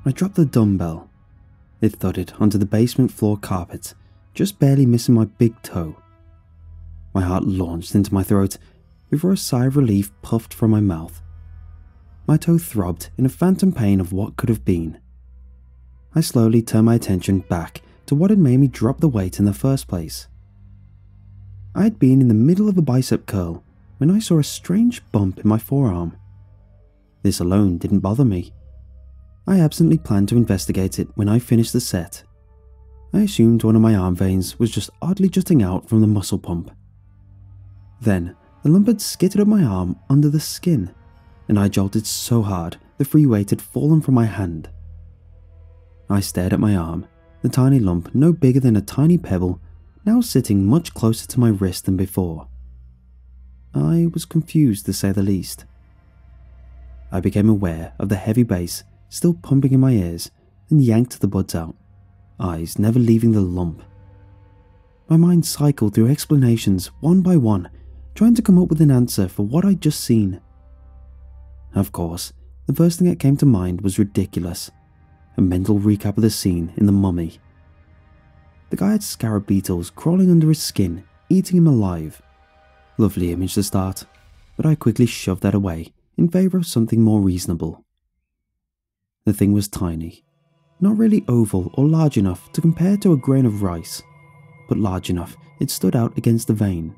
I dropped the dumbbell. It thudded onto the basement floor carpet, just barely missing my big toe. My heart launched into my throat before a sigh of relief puffed from my mouth. My toe throbbed in a phantom pain of what could have been. I slowly turned my attention back to what had made me drop the weight in the first place. I had been in the middle of a bicep curl when I saw a strange bump in my forearm. This alone didn't bother me. I absently planned to investigate it when I finished the set. I assumed one of my arm veins was just oddly jutting out from the muscle pump. Then, the lump had skittered up my arm under the skin, and I jolted so hard the free weight had fallen from my hand. I stared at my arm, the tiny lump no bigger than a tiny pebble, now sitting much closer to my wrist than before. I was confused to say the least. I became aware of the heavy bass still pumping in my ears and yanked the buds out, eyes never leaving the lump. My mind cycled through explanations one by one, trying to come up with an answer for what I'd just seen. Of course, the first thing that came to mind was ridiculous, a mental recap of the scene in The Mummy. The guy had scarab beetles crawling under his skin, eating him alive. Lovely image to start, but I quickly shoved that away in favour of something more reasonable. The thing was tiny, not really oval or large enough to compare to a grain of rice, but large enough it stood out against the vein.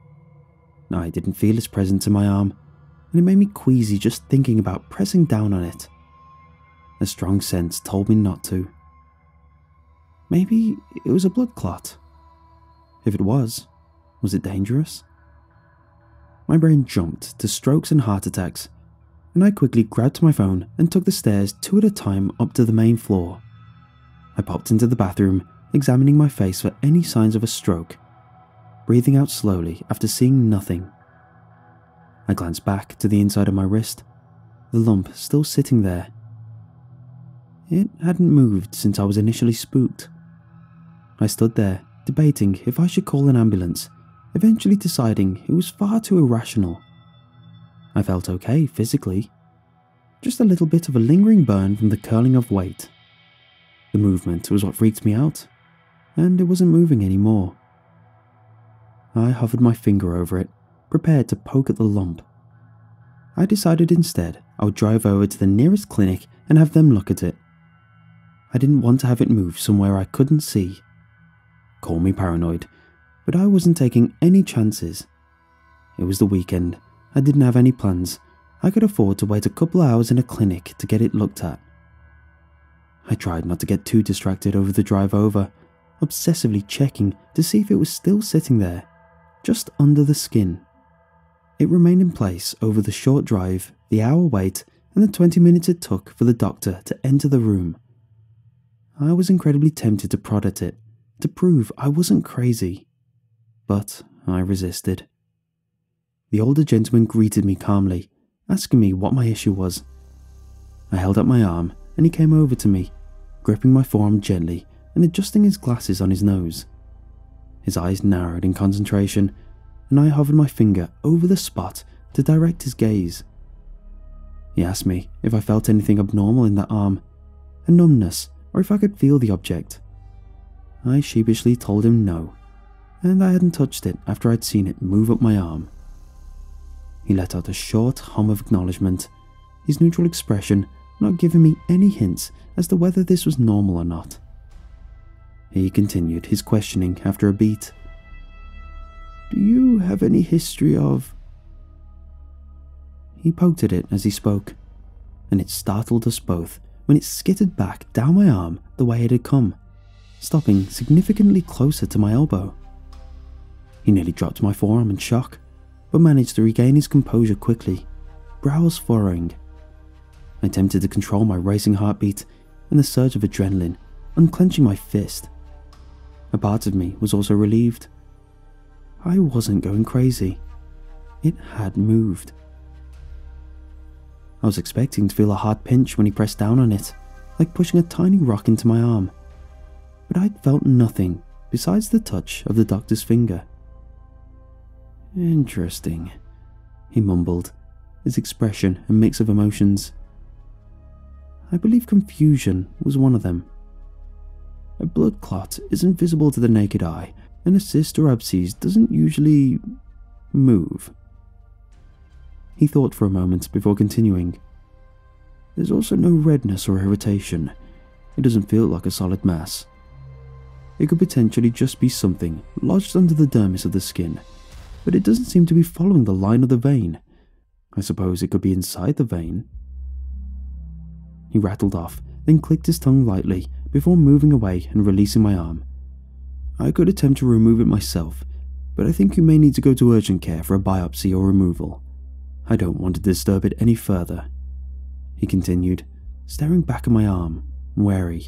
I didn't feel its presence in my arm, and it made me queasy just thinking about pressing down on it. A strong sense told me not to. Maybe it was a blood clot. If it was it dangerous? My brain jumped to strokes and heart attacks, and I quickly grabbed my phone and took the stairs 2 at a time up to the main floor. I popped into the bathroom, examining my face for any signs of a stroke, breathing out slowly after seeing nothing. I glanced back to the inside of my wrist, the lump still sitting there. It hadn't moved since I was initially spooked. I stood there, debating if I should call an ambulance, eventually deciding it was far too irrational. I felt okay physically, just a little bit of a lingering burn from the curling of weight. The movement was what freaked me out, and it wasn't moving anymore. I hovered my finger over it, prepared to poke at the lump. I decided instead I would drive over to the nearest clinic and have them look at it. I didn't want to have it move somewhere I couldn't see. Call me paranoid, but I wasn't taking any chances. It was the weekend. I didn't have any plans. I could afford to wait a couple hours in a clinic to get it looked at. I tried not to get too distracted over the drive over, obsessively checking to see if it was still sitting there, just under the skin. It remained in place over the short drive, the hour wait, and the 20 minutes it took for the doctor to enter the room. I was incredibly tempted to prod at it, to prove I wasn't crazy, but I resisted. The older gentleman greeted me calmly, asking me what my issue was. I held up my arm and he came over to me, gripping my forearm gently and adjusting his glasses on his nose. His eyes narrowed in concentration, and I hovered my finger over the spot to direct his gaze. He asked me if I felt anything abnormal in that arm, a numbness, or if I could feel the object. I sheepishly told him no, and I hadn't touched it after I'd seen it move up my arm. He let out a short hum of acknowledgement, his neutral expression not giving me any hints as to whether this was normal or not. He continued his questioning after a beat. "Do you have any history of—" He poked at it as he spoke, and it startled us both when it skittered back down my arm the way it had come, stopping significantly closer to my elbow. He nearly dropped my forearm in shock, but managed to regain his composure quickly, brows furrowing. I attempted to control my racing heartbeat and the surge of adrenaline, unclenching my fist. A part of me was also relieved. I wasn't going crazy. It had moved. I was expecting to feel a hard pinch when he pressed down on it, like pushing a tiny rock into my arm, but I'd felt nothing besides the touch of the doctor's finger. "Interesting," he mumbled, his expression a mix of emotions. I believe confusion was one of them. A blood clot isn't visible to the naked eye, and a cyst or abscess doesn't usually move. He thought for a moment before continuing. There's also no redness or irritation. It doesn't feel like a solid mass. It could potentially just be something lodged under the dermis of the skin, but it doesn't seem to be following the line of the vein. I suppose it could be inside the vein. He rattled off, then clicked his tongue lightly before moving away and releasing my arm. I could attempt to remove it myself, but I think you may need to go to urgent care for a biopsy or removal. I don't want to disturb it any further, he continued, staring back at my arm, wary.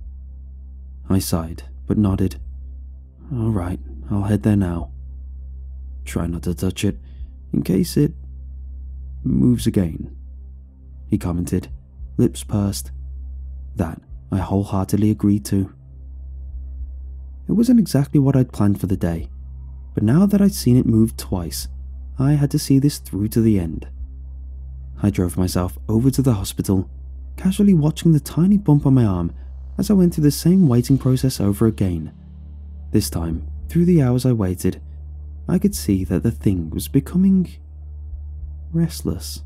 I sighed, but nodded. All right, I'll head there now. Try not to touch it, in case it moves again, he commented, lips pursed. That I wholeheartedly agreed to. It wasn't exactly what I'd planned for the day, but now that I'd seen it move twice, I had to see this through to the end. I drove myself over to the hospital, casually watching the tiny bump on my arm as I went through the same waiting process over again. This time, through the hours I waited, I could see that the thing was becoming restless.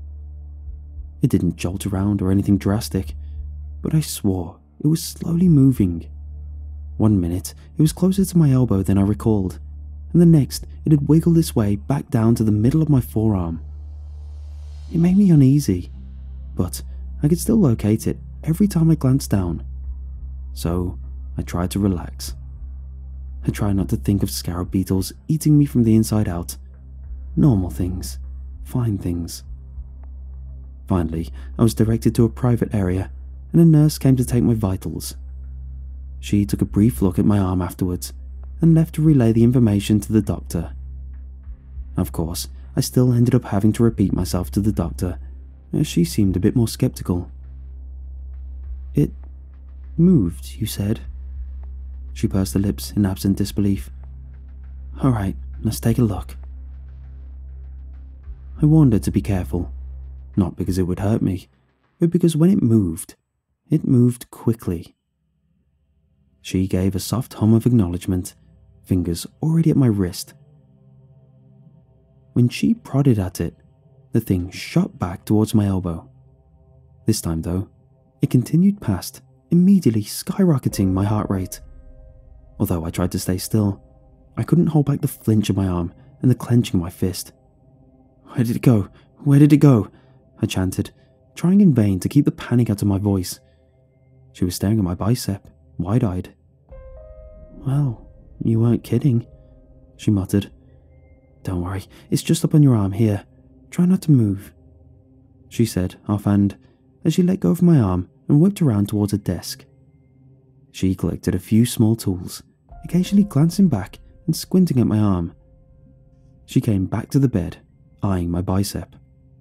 It didn't jolt around or anything drastic, but I swore it was slowly moving. 1 minute, it was closer to my elbow than I recalled, and the next, it had wiggled its way back down to the middle of my forearm. It made me uneasy, but I could still locate it every time I glanced down. So I tried to relax. I tried not to think of scarab beetles eating me from the inside out. Normal things, fine things. Finally, I was directed to a private area, and a nurse came to take my vitals. She took a brief look at my arm afterwards, and left to relay the information to the doctor. Of course, I still ended up having to repeat myself to the doctor, as she seemed a bit more skeptical. It moved, you said? She pursed her lips in absent disbelief. All right, let's take a look. I warned her to be careful, not because it would hurt me, but because when it moved quickly. She gave a soft hum of acknowledgement, fingers already at my wrist. When she prodded at it, the thing shot back towards my elbow. This time, though, it continued past, immediately skyrocketing my heart rate. Although I tried to stay still, I couldn't hold back the flinch of my arm and the clenching of my fist. Where did it go? Where did it go? I chanted, trying in vain to keep the panic out of my voice. She was staring at my bicep, wide-eyed. Well, you weren't kidding, she muttered. Don't worry, it's just up on your arm here. Try not to move, she said offhand, as she let go of my arm and whipped around towards a desk. She collected a few small tools, occasionally glancing back and squinting at my arm. She came back to the bed, eyeing my bicep.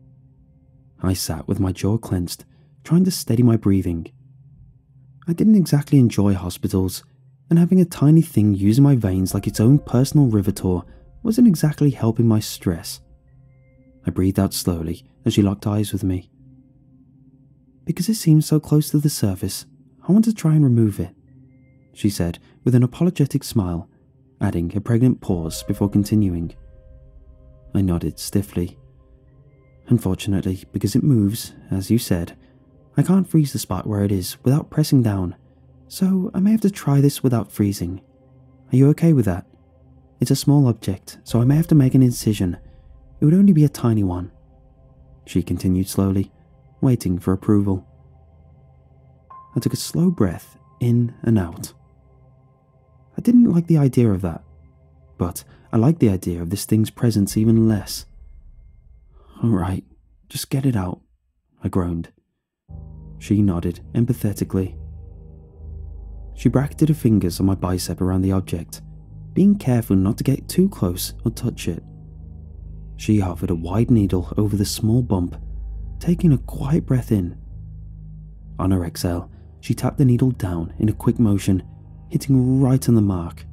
I sat with my jaw clenched, trying to steady my breathing. I didn't exactly enjoy hospitals, and having a tiny thing using my veins like its own personal rivetor wasn't exactly helping my stress. I breathed out slowly as she locked eyes with me. Because it seems so close to the surface, I want to try and remove it, she said with an apologetic smile, adding a pregnant pause before continuing. I nodded stiffly. Unfortunately, because it moves, as you said, I can't freeze the spot where it is without pressing down, so I may have to try this without freezing. Are you okay with that? It's a small object, so I may have to make an incision. It would only be a tiny one, she continued slowly, waiting for approval. I took a slow breath in and out. I didn't like the idea of that, but I liked the idea of this thing's presence even less. All right, just get it out, I groaned. She nodded empathetically. She bracketed her fingers on my bicep around the object, being careful not to get too close or touch it. She hovered a wide needle over the small bump, taking a quiet breath in. On her exhale, she tapped the needle down in a quick motion, hitting right on the mark.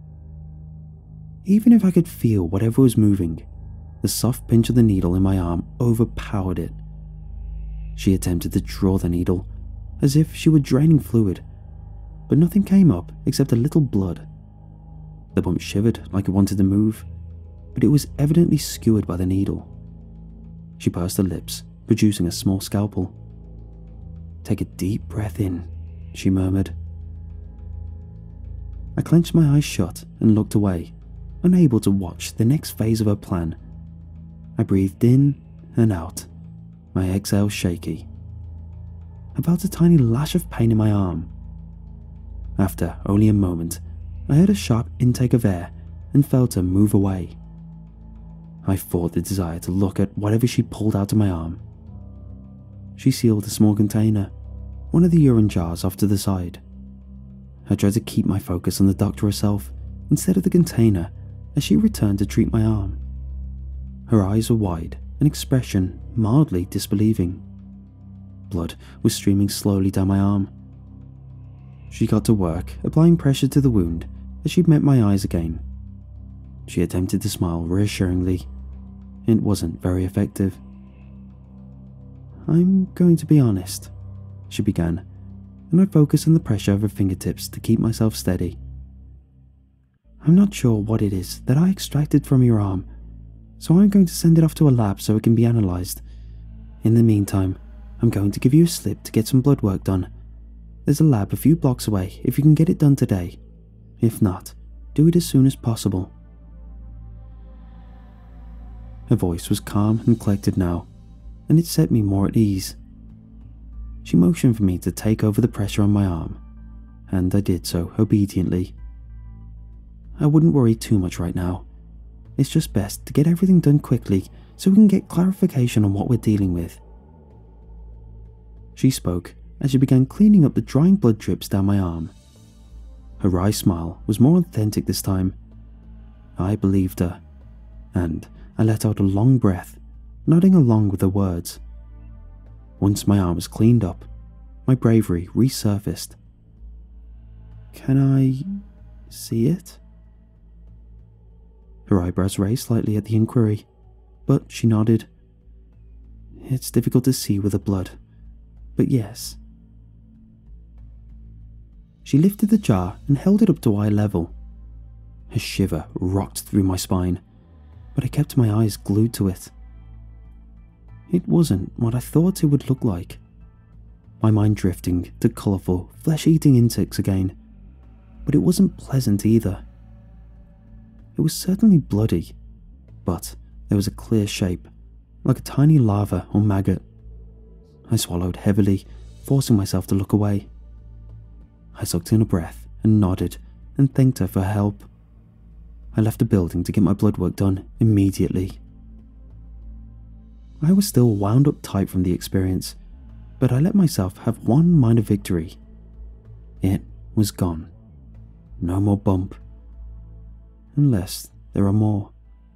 Even if I could feel whatever was moving, the soft pinch of the needle in my arm overpowered it. She attempted to draw the needle, as if she were draining fluid, but nothing came up except a little blood. The bump shivered like it wanted to move, but it was evidently skewered by the needle. She pursed her lips, producing a small scalpel. "Take a deep breath in," she murmured. I clenched my eyes shut and looked away, unable to watch the next phase of her plan. I breathed in and out, my exhale shaky. I felt a tiny lash of pain in my arm. After only a moment, I heard a sharp intake of air and felt her move away. I fought the desire to look at whatever she pulled out of my arm. She sealed a small container, one of the urine jars, off to the side. I tried to keep my focus on the doctor herself instead of the container as she returned to treat my arm. Her eyes were wide, an expression mildly disbelieving. Blood was streaming slowly down my arm. She got to work, applying pressure to the wound as she met my eyes again. She attempted to smile reassuringly. It wasn't very effective. "I'm going to be honest," she began, and I focused on the pressure of her fingertips to keep myself steady. "I'm not sure what it is that I extracted from your arm, so I'm going to send it off to a lab so it can be analysed. In the meantime, I'm going to give you a slip to get some blood work done. There's a lab a few blocks away if you can get it done today. If not, do it as soon as possible." Her voice was calm and collected now, and it set me more at ease. She motioned for me to take over the pressure on my arm, and I did so obediently. I wouldn't worry too much right now. It's just best to get everything done quickly so we can get clarification on what we're dealing with. She spoke as she began cleaning up the drying blood drips down my arm. Her wry smile was more authentic this time. I believed her, and I let out a long breath, nodding along with her words. Once my arm was cleaned up, my bravery resurfaced. "Can I see it?" Her eyebrows raised slightly at the inquiry, but she nodded. "It's difficult to see with the blood, but yes." She lifted the jar and held it up to eye level. A shiver rocked through my spine, but I kept my eyes glued to it. It wasn't what I thought it would look like. My mind drifting to colourful, flesh-eating insects again, but it wasn't pleasant either. It was certainly bloody, but there was a clear shape, like a tiny larva or maggot. I swallowed heavily, forcing myself to look away. I sucked in a breath and nodded and thanked her for her help. I left the building to get my blood work done immediately. I was still wound up tight from the experience, but I let myself have one minor victory. It was gone. No more bump. Unless there are more.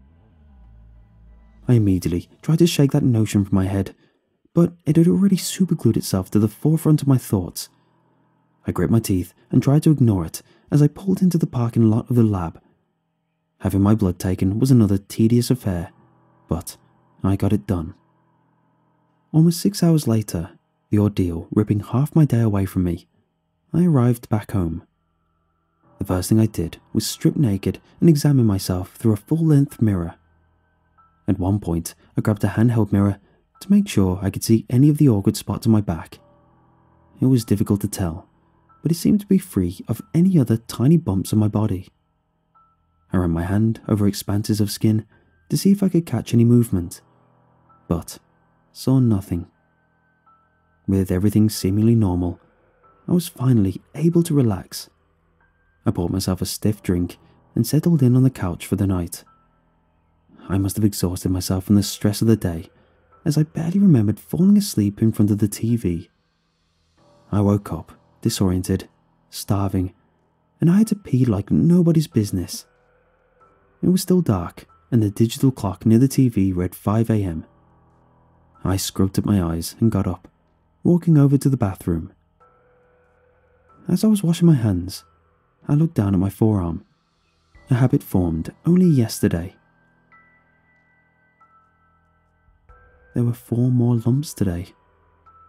I immediately tried to shake that notion from my head, but it had already superglued itself to the forefront of my thoughts. I grit my teeth and tried to ignore it as I pulled into the parking lot of the lab. Having my blood taken was another tedious affair, but I got it done. Almost 6 hours later, the ordeal ripping half my day away from me, I arrived back home. The first thing I did was strip naked and examine myself through a full-length mirror. At one point, I grabbed a handheld mirror to make sure I could see any of the awkward spots on my back. It was difficult to tell, but it seemed to be free of any other tiny bumps on my body. I ran my hand over expanses of skin to see if I could catch any movement, but saw nothing. With everything seemingly normal, I was finally able to relax. I poured myself a stiff drink and settled in on the couch for the night. I must have exhausted myself from the stress of the day, as I barely remembered falling asleep in front of the TV. I woke up, disoriented, starving, and I had to pee like nobody's business. It was still dark, and the digital clock near the TV read 5 a.m. I scrubbed at my eyes and got up, walking over to the bathroom. As I was washing my hands, I looked down at my forearm, a habit formed only yesterday. There were 4 more lumps today,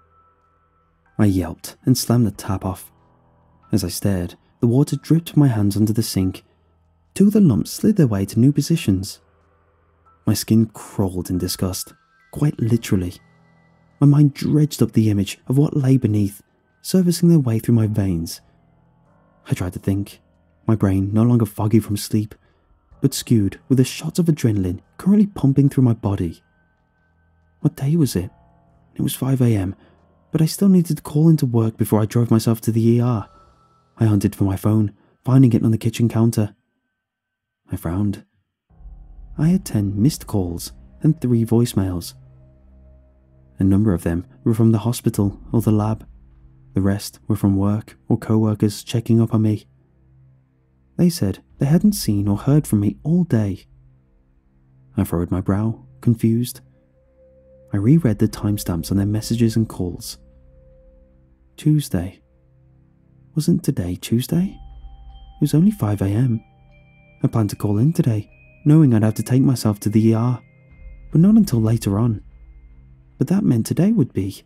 I yelped and slammed the tap off. As I stared, the water dripped from my hands under the sink. Two of the lumps slid their way to new positions. My skin crawled in disgust, quite literally. My mind dredged up the image of what lay beneath, surfacing their way through my veins. I tried to think, my brain no longer foggy from sleep, but skewed with the shots of adrenaline currently pumping through my body. What day was it? It was 5 a.m, but I still needed to call into work before I drove myself to the ER. I hunted for my phone, finding it on the kitchen counter. I frowned. I had 10 missed calls and 3 voicemails. A number of them were from the hospital or the lab. The rest were from work or co-workers checking up on me. They said they hadn't seen or heard from me all day. I furrowed my brow, confused. I reread the timestamps on their messages and calls. Tuesday. Wasn't today Tuesday? It was only 5 a.m. I planned to call in today, knowing I'd have to take myself to the ER, but not until later on. But that meant today would be.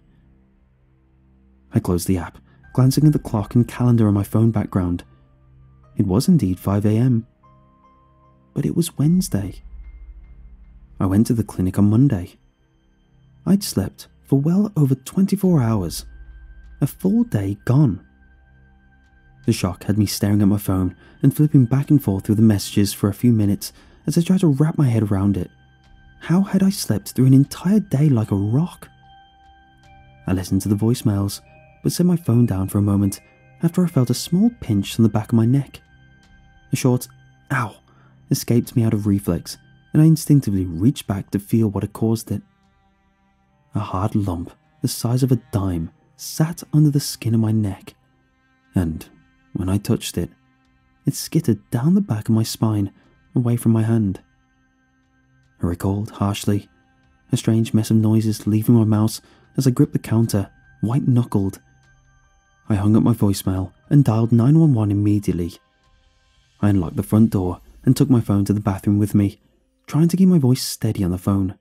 I closed the app, glancing at the clock and calendar on my phone background. It was indeed 5 a.m. But it was Wednesday. I went to the clinic on Monday. I'd slept for well over 24 hours. A full day gone. The shock had me staring at my phone and flipping back and forth through the messages for a few minutes as I tried to wrap my head around it. How had I slept through an entire day like a rock? I listened to the voicemails, but set my phone down for a moment after I felt a small pinch on the back of my neck. A short "ow" escaped me out of reflex, and I instinctively reached back to feel what had caused it. A hard lump the size of a dime sat under the skin of my neck, and when I touched it, it skittered down the back of my spine, away from my hand. I recalled harshly, a strange mess of noises leaving my mouth as I gripped the counter, white-knuckled. I hung up my voicemail and dialed 911 immediately. I unlocked the front door and took my phone to the bathroom with me, trying to keep my voice steady on the phone.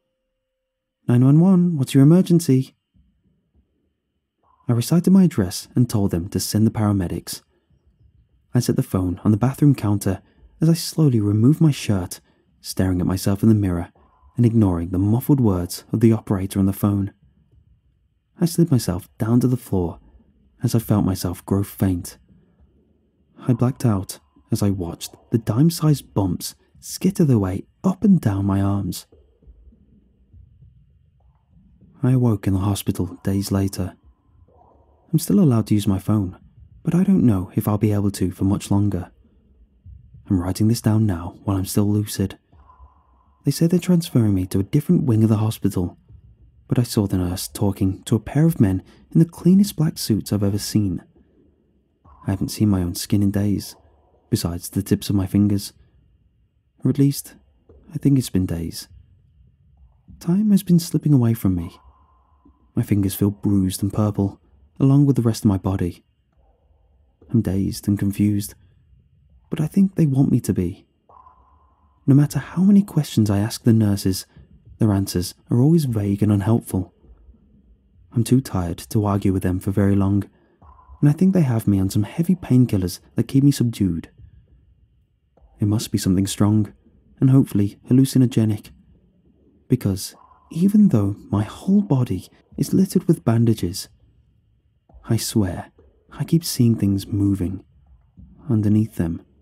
911, what's your emergency? I recited my address and told them to send the paramedics. I set the phone on the bathroom counter as I slowly removed my shirt, staring at myself in the mirror and ignoring the muffled words of the operator on the phone. I slid myself down to the floor as I felt myself grow faint. I blacked out as I watched the dime-sized bumps skitter their way up and down my arms. I awoke in the hospital days later. I'm still allowed to use my phone, but I don't know if I'll be able to for much longer. I'm writing this down now while I'm still lucid. They say they're transferring me to a different wing of the hospital, but I saw the nurse talking to a pair of men in the cleanest black suits I've ever seen. I haven't seen my own skin in days, besides the tips of my fingers. Or at least, I think it's been days. Time has been slipping away from me. My fingers feel bruised and purple, along with the rest of my body. I'm dazed and confused, but I think they want me to be. No matter how many questions I ask the nurses, their answers are always vague and unhelpful. I'm too tired to argue with them for very long, and I think they have me on some heavy painkillers that keep me subdued. It must be something strong, and hopefully hallucinogenic, because even though my whole body is littered with bandages, I swear I keep seeing things moving underneath them.